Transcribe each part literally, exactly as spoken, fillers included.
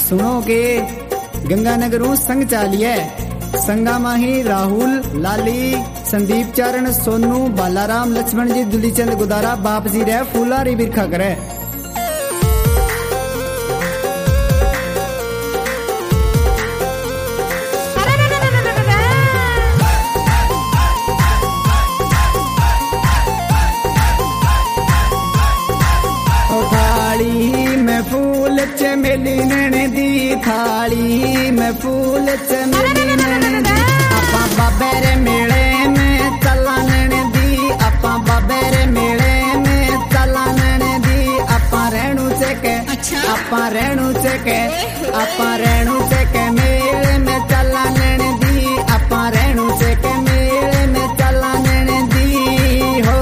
सुनो के गंगानगर संग चालिए संगा माही राहुल लाली संदीप चरण सोनू बालाराम लक्ष्मण जी दुलीचंद गुदारा बाप जी रे फूलारी बिरखा करे। थाली में फूल चमेली नैन दी थाली में फूल चमेली नैन दी आपा बाबेरे मेले में चला नैन दी आपा बाबेरे मेले में चला नैन दी आपा रेणु से के आपा रेणु से के आपा रेणु से के मेले में चला नैन दी आपा रेणु से के मेले में चला नैन दी हो।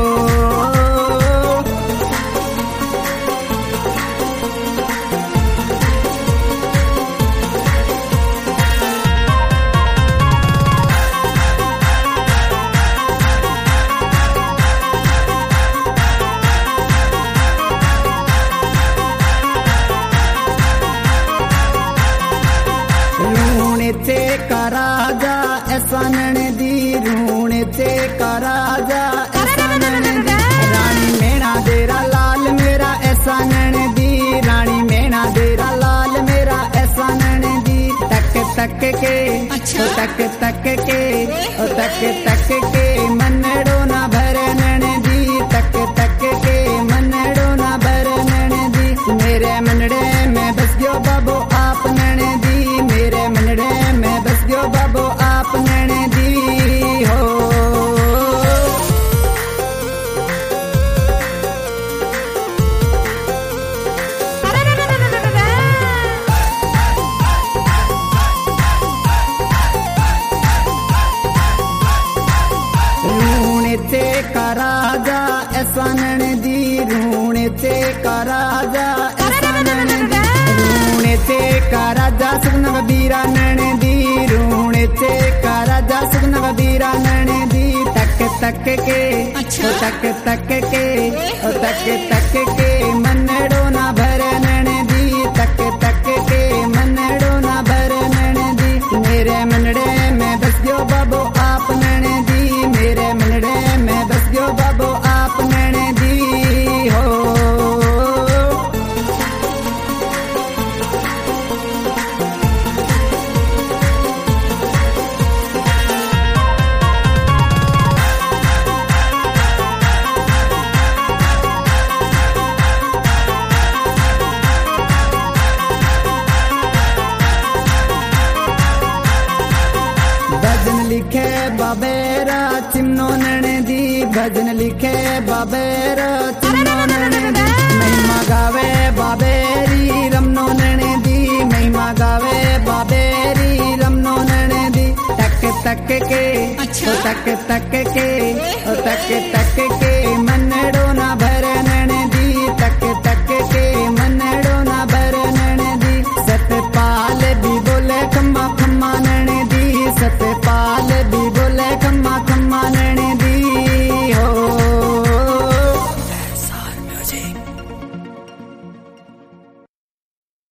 रूणे ते का राजा ऐसा नैन दी रूणे ते का राजा ऐसा नैन दी रानी मेरा देरा लाल मेरा ऐसा नैन दी रानी मेरा देरा लाल मेरा ऐसा नैन दी तक तक के ओ तक तक के ओ तक तक के मनड़ो ना भर नैन दी तक तक के मनड़ो ना भर नैन दी मेरे मनड़े में बस गयो बाबू आप नैन दी मेरे मनड़े में बस गयो बाबू आप नैन दी हो। रूणे ते का राजा ऐसा नैन दी रूणे ते का राजा ऐसा नैन दी रूणे ते का राजा सुगनव बीरा नैन दी रूणे ते का राजा सुगनव बीरा नैन दी तक तक के ओ तक तक के ओ तक तक के मनड़ो ना भर नैन दी तक तक के मनड़ो ना भर नैन दी मेरे मनड़े में बस गयो बाबू आप नैन दी मेरे मनड़े में बस गयो बाबू आप नैन दी हो। भजन लिखे बाबेरा चिमनो नैन दी भजन लिखे बाबेरा चिमनो नैन दी महिमा गावे बाबेरी रमनो नैन दी महिमा गावे बाबेरी रमनो नैन दी तक तक के ओ तक तक के ओ तक तक के मनड़ो ना भर नैन दी तक तक के